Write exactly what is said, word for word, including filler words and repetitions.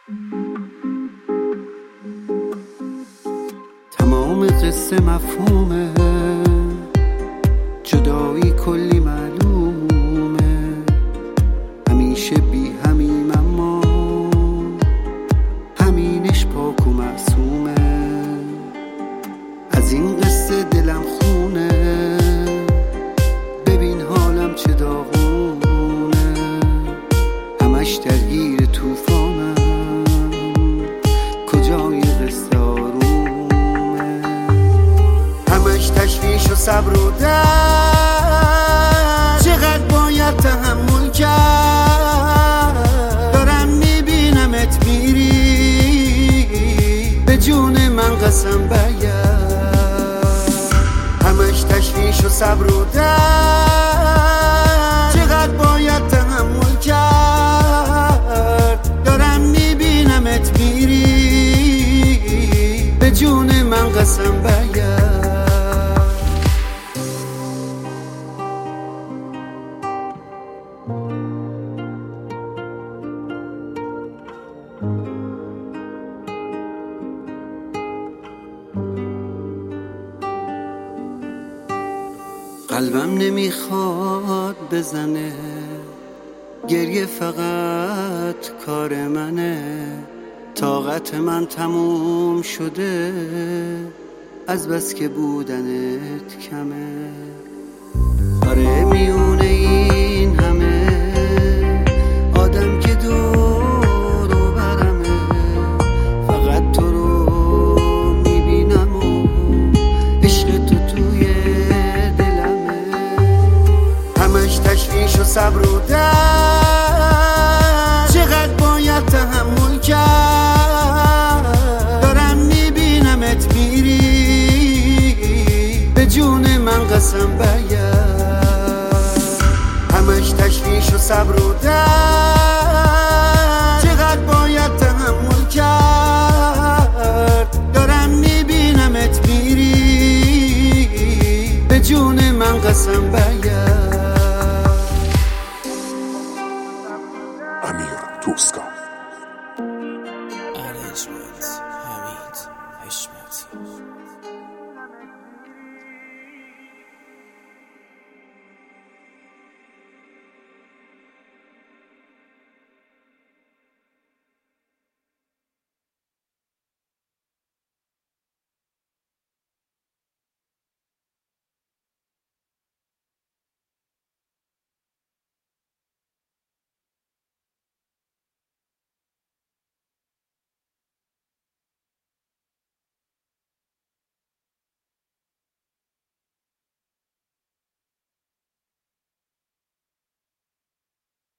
تمام قصه مفهومه، جدایی کلی معلومه، همیشه بی همیم اما همینش پاک و معصومه. از این قصه دلم خونه، ببین حالم چه داغونه، همش درگیر توفانم، کجای قصه آرومه، همش تشویش و صبر و درد، چقدر باید تحمل کرد، دارم میبینمت میری، به جون من قسم برگرد، همش تشویش و صبر و درد، چقدر باید تحمل کرد، دارم میبینمت میری، به جون من قسم برگرد. قلبم نمیخواد بزنه، گریه فقط کار منه، طاقت من تموم شده، از بس که بودنت کمه. آره میونه این همه آدم که دور و برمه، فقط تو رو میبینم و عشق تو توی دلمه، همش تشویش و صبر و درد، چقدر باید تحمل کرد، دارم میبینمت میری، به جون من قسم برگرد، همش تشویش و صبر و درد،